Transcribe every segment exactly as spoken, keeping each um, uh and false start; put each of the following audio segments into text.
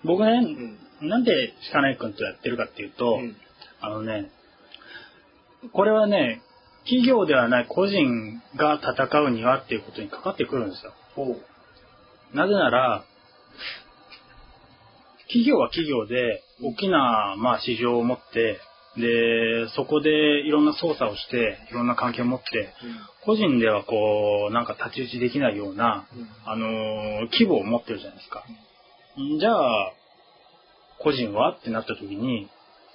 僕ね、うん、なんで鹿内くんとやってるかっていうと、うん、あのね、これはね、企業ではない個人が戦うにはっていうことにかかってくるんですよ。なぜなら、企業は企業で大きな、まあ、市場を持って、で、そこでいろんな操作をして、いろんな関係を持って、うん、個人ではこう、なんか太刀打ちできないような、うん、あのー、規模を持ってるじゃないですか。うん、じゃあ、個人はってなった時に、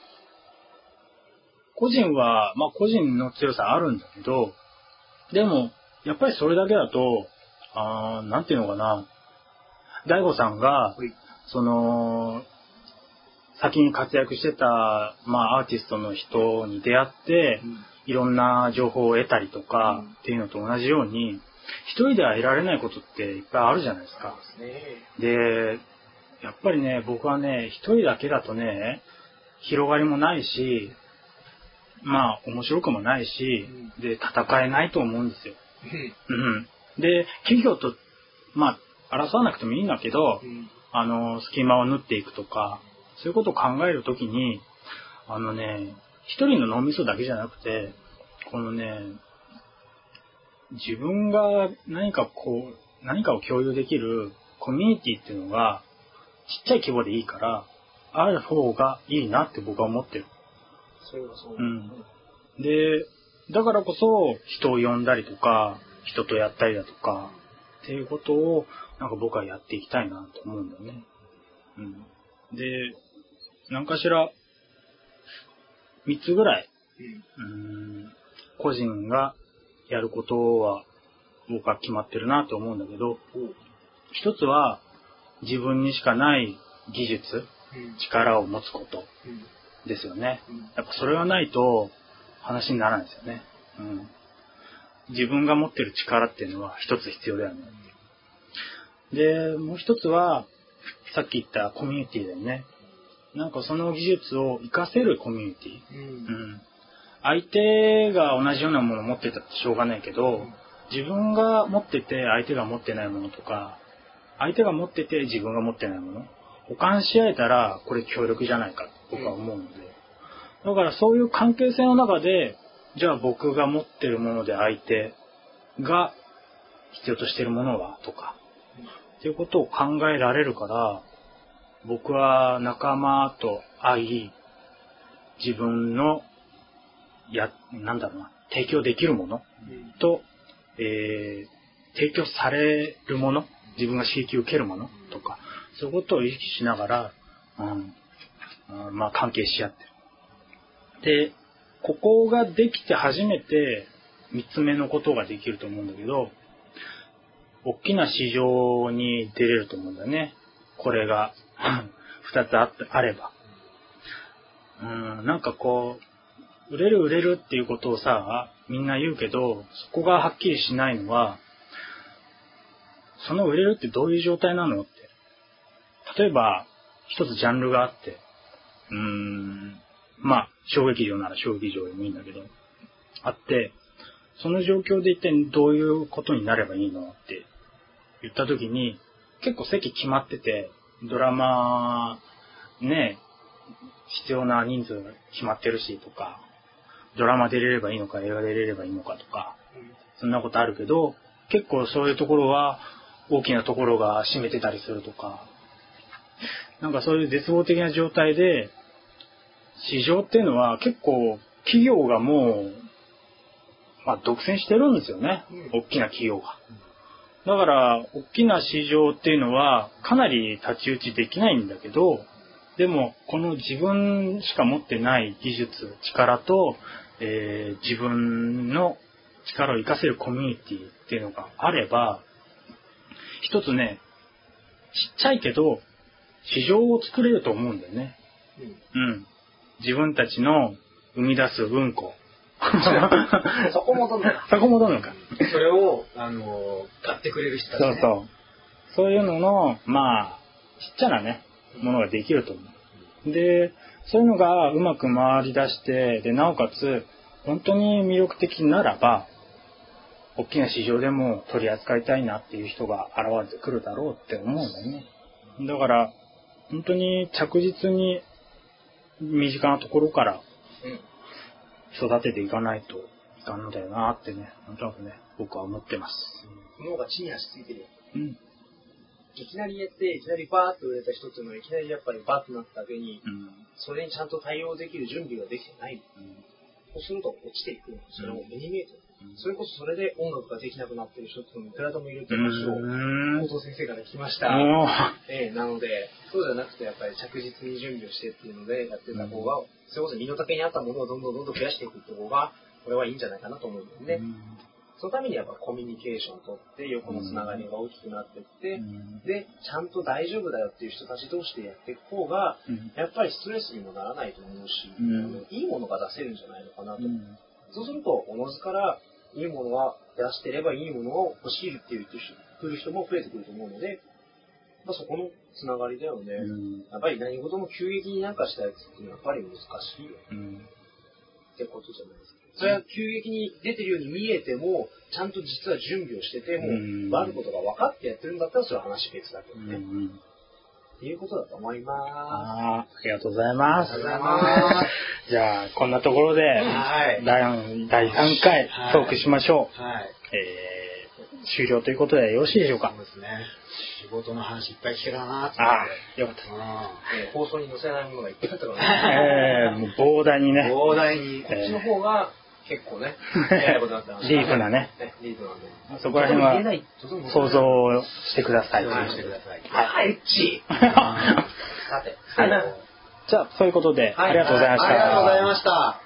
個人は、まあ個人の強さあるんだけど、でも、やっぱりそれだけだと、あー、なんていうのかな、大悟さんが、その、先に活躍してた、まあ、アーティストの人に出会って、うん、いろんな情報を得たりとか、うん、っていうのと同じように、一人では得られないことっていっぱいあるじゃないですか。で、やっぱりね、僕はね、一人だけだとね、広がりもないし、まあ、面白くもないし、うん、で、戦えないと思うんですよ。うん、で、企業と、まあ、争わなくてもいいんだけど、うん、あの、隙間を縫っていくとか、そういうことを考えるときに、あのね、一人の脳みそだけじゃなくて、このね、自分が何かこう、何かを共有できるコミュニティっていうのが、ちっちゃい規模でいいから、ある方がいいなって僕は思ってる。 そうだそうだ。 うん。で、だからこそ人を呼んだりとか、人とやったりだとか、っていうことを、なんか僕はやっていきたいなと思うんだよね。うん。で、何かしらみっつぐらい、うん、個人がやることは僕は決まってるなと思うんだけど、一つは自分にしかない技術、うん、力を持つことですよね。うん、やっぱそれがないと話にならないですよね。うん、自分が持ってる力っていうのは一つ必要だよね。で、もう一つはさっき言ったコミュニティだよね。なんかその技術を活かせるコミュニティ、うんうん、相手が同じようなものを持ってたってしょうがないけど、うん、自分が持ってて相手が持ってないものとか、相手が持ってて自分が持ってないもの、補完し合えたらこれ協力じゃないかと僕は思うので、うん、だからそういう関係性の中で、じゃあ僕が持ってるもので相手が必要としているものはとか、うん、っていうことを考えられるから、僕は仲間と会い、自分のや、なんだろうな、提供できるものと、えー、提供されるもの、自分が刺激を受けるものとか、そういうことを意識しながら、うん、まあ関係し合ってる。で、ここができて初めて三つ目のことができると思うんだけど、大きな市場に出れると思うんだよね。これが二つあってあれば、うん、なんかこう売れる売れるっていうことをさ、みんな言うけど、そこがはっきりしないのは、その売れるってどういう状態なのって。例えば一つジャンルがあって、うーん、まあ小劇場なら小劇場でもいいんだけど、あって、その状況で一体どういうことになればいいのって言ったときに、結構席決まってて、ドラマね、必要な人数が決まってるしとか、ドラマ出れればいいのか映画出れればいいのかとか、そんなことあるけど、結構そういうところは大きなところが占めてたりするとか、なんかそういう絶望的な状態で、市場っていうのは結構企業がもう、まあ、独占してるんですよね、大きな企業が。だから大きな市場っていうのはかなり太刀打ちできないんだけど、でもこの自分しか持ってない技術、力と、えー、自分の力を活かせるコミュニティっていうのがあれば、一つね、ちっちゃいけど市場を作れると思うんだよね。うん。うん、自分たちの生み出すうんこ。 そこ戻るのか。 そこ戻るのか。 それを、あの、買ってくれる人たち、ね。 そうそう。そういうのの、まあ、ちっちゃなね、ものができると思う。で、そういうのがうまく回り出して、で、なおかつ、本当に魅力的ならば、大きな市場でも取り扱いたいなっていう人が現れてくるだろうって思うんだよね。だから、 本当に着実に身近なところから育てていかないといかんのだよなってね、なんとなくね、僕は思ってます。 脳が地に足ついてるよ。 うん。 いきなりやって、いきなりバーッと売れた人っていうのは、いきなりやっぱりバーッとなっただけに、 うん、 それにちゃんと対応できる準備ができてない。うん、そうすると落ちていく。それも目に見えてる。うん、それこそそれで音楽ができなくなってる人っていうのもいくらでもいるって話を、高藤先生から聞きました。えー、なので、そうじゃなくてやっぱり着実に準備をしてっていうのでやってた方が、うん、それこそ身の丈に合ったものをどんどんどんどん増やしていくって方が、これはいいんじゃないかなと思うんですね。うん、そのためにやっぱコミュニケーションをとって横のつながりが大きくなっていって、うん、でちゃんと大丈夫だよっていう人たち同士でやっていく方が、うん、やっぱりストレスにもならないと思うし、うん、いいものが出せるんじゃないのかなと、うん、そうするとおのずからいいものは出してればいいものを欲しいって言ってくる人も増えてくると思うので、まあ、そこのつながりだよね、うん、やっぱり何事も急激になんかしたやつっていうのはやっぱり難しいよ、うん、ってことじゃないですか。それは急激に出てるように見えても、ちゃんと実は準備をしてても、うん、あることが分かってやってるんだったら、それは話別だけどね。うん、っていうことだと思います。 あ, ありがとうございます。 ありがとうございます。 じゃあ、こんなところで、はい、だいさんかいトークしましょう。はい、えー、終了ということでよろしいでしょうか。 そうですね。仕事の話いっぱい聞けたなって。 ああ、よかった。 えー、放送に載せないものがいっぱいあったからね。えー、もう膨大にね。 膨大に。こっちの方が、結構ね、やることだったディープなね。 ディープなんで。 そこら辺は想像してください。 想像してください。はい、エッチさて、 じゃあ、そういうことで、ありがとうございました。 ありがとうございました。